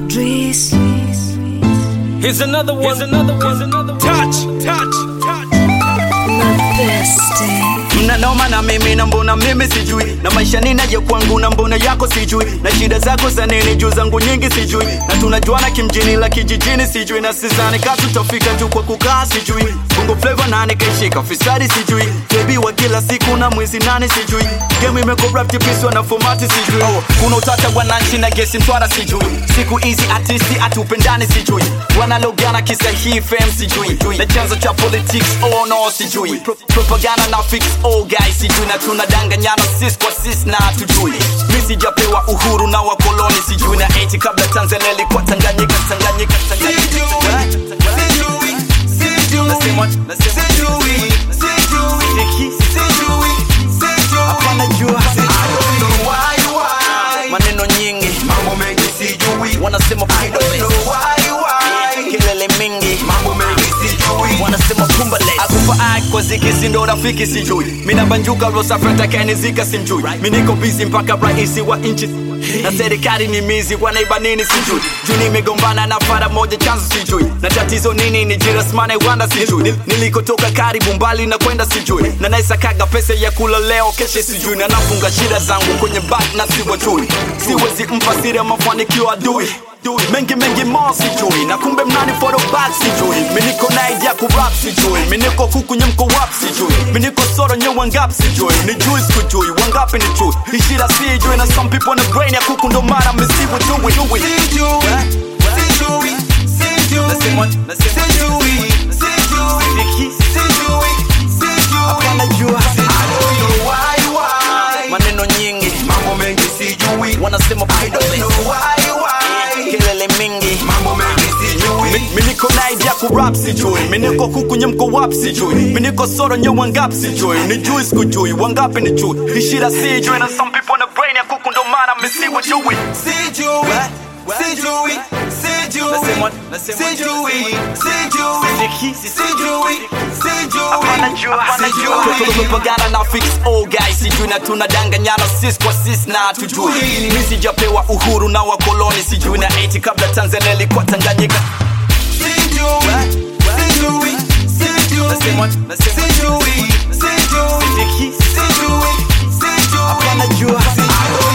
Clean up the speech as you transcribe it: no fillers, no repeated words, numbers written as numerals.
Drees. Here's another one. Touch. Mnanoma na mimi na mbona mimi sijui, na maisha ninayo kwangu na mbona yako sijui, na shida zako za nini juu zangu nyingi sijui, na tunajuana kimjini la kijijini sijui, na sizani katu tutafika tu kwa kukaa sijui, Bongo Flava nani kaishika fisadi sijui, baby wa kila siku na mwezi nani sijui, game imecorrupt piswa na formati sijui, kuna utata wananchi na gesi mtwara sijui, siku hizi artisti atupendani sijui, wanalogana kisa hii fame sijui, na chanzo cha politics oh no sijui, propaganda na fix all guys sijui, na tunadanganyana sis kwa sis na tujui, mimi sijapewa uhuru na wakoloni sijui, na eti kabla Tanzania ilikuwa Tanganyika maneno nyingi, mambo mengi sijui, wanasema I don't know why, kelele mingi, mambo mengi sijui, wanasema kumbale akufa kwa ziki sindo rafiki sijui, mina banjuka rosa frata kanizika simjui, mimi niko busy mpaka raisi wa inchi, na serikali ni mizi wanaiba nini sijui, juu nimegombana na fara moja chanzo sijui, na tatizo nini ni jirasmane wanda sijui, nilikotoka karibu mbali na kwenda sijui, na naisakaga pesa ya kula leo keshe sijui, na nafunga shida zangu kwenye back na siwajui, siwezi mfasiri ya mafanikio adui, mengi more sijui, na kumbe mnani for the back sijui, mimi niko na idea ku rap sijui, mimi niko kuku nyemko wap sijui, mimi niko soro nye wangap sijui, ni juice kujui, wangapi ni true, ishira sijui, na some people na brain ya kuku ndo mara misibu jui maneno nyingi, mambo mengi sijui, wanasema I don't know why, kelele mingi, mambo mengi sijui, mimi niko na idea ku rap sijui, mimi niko kuku nyemko wap sijui, mimi niko soro nye wangap sijui, ni juice kujui, wangapi ni true, ishira sijui, na some people na brain ya kuku ndo mara misibu jui propaganda na fix all guys sijui, na tunadanganyana sis kwa sis na tujui, mimi sijapewa uhuru na wakoloni sijui, na eti kabla Tanzania ilikuwa Tanganyika sijui